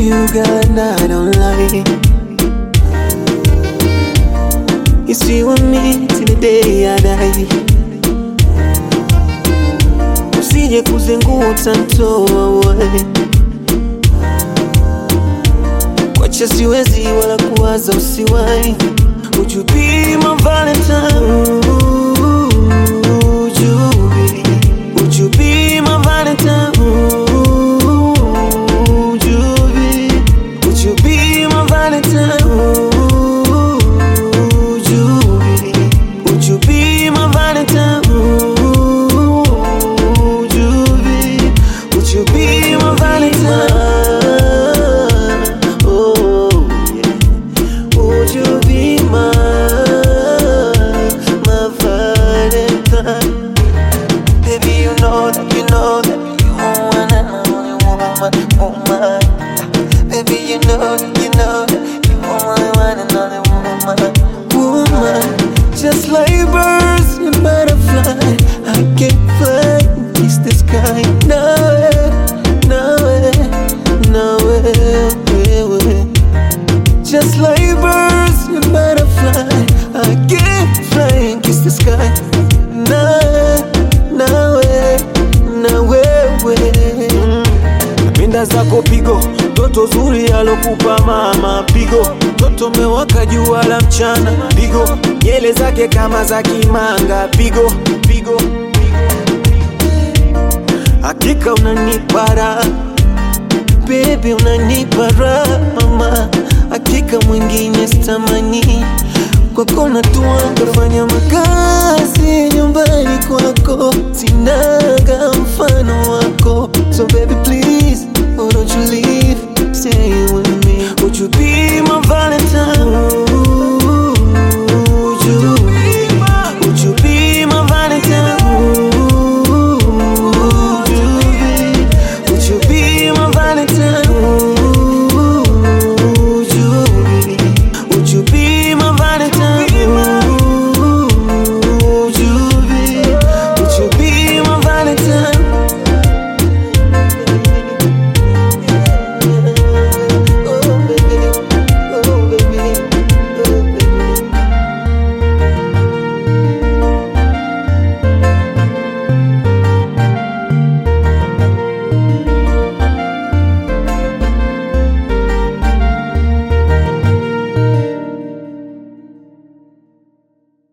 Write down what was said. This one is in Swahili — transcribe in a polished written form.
you, girl, and I don't lie. You see with me till the day I die. Usije kuzingua utanitoa wewe. Kwacha siwezi wala kuwaza usiwai. Would you be my Valentine? Would you be my Valentine? Would you be my Valentine? Would you be my Valentine? Would you be my Valentine? Oh yeah. Would you be my Valentine? Baby, you know that you one and only woman. Baby, you know that you one and only woman. Just like birds and butterfly, I can fly and kiss the sky. No way. Just like birds and butterfly, I can fly and kiss the sky. No way. Napenda zako pigo, toto zuri alokupa mama pigo. Toto mewaka jua la mchana pigo. Nyele zake kama za kimanga pigo. Hakika unanipara baby, unanipara mama. Hakika mwingine sitamani. Kwako natua kufanya makazi nyumbani kwako. Sinaga mfano wako. So baby